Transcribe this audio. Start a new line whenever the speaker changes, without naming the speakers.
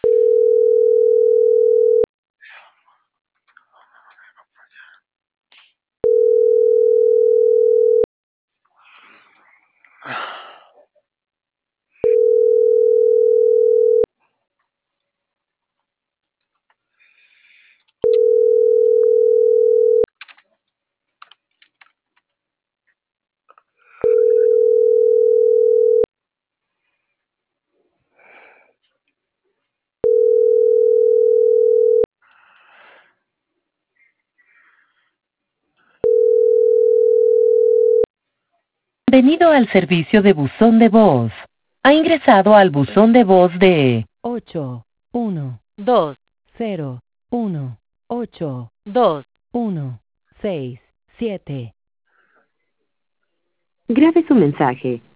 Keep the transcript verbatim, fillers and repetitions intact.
Bienvenido al servicio de buzón de voz. Ha ingresado al buzón de voz de ocho uno dos cero uno ocho dos uno seis siete. Grabe su mensaje.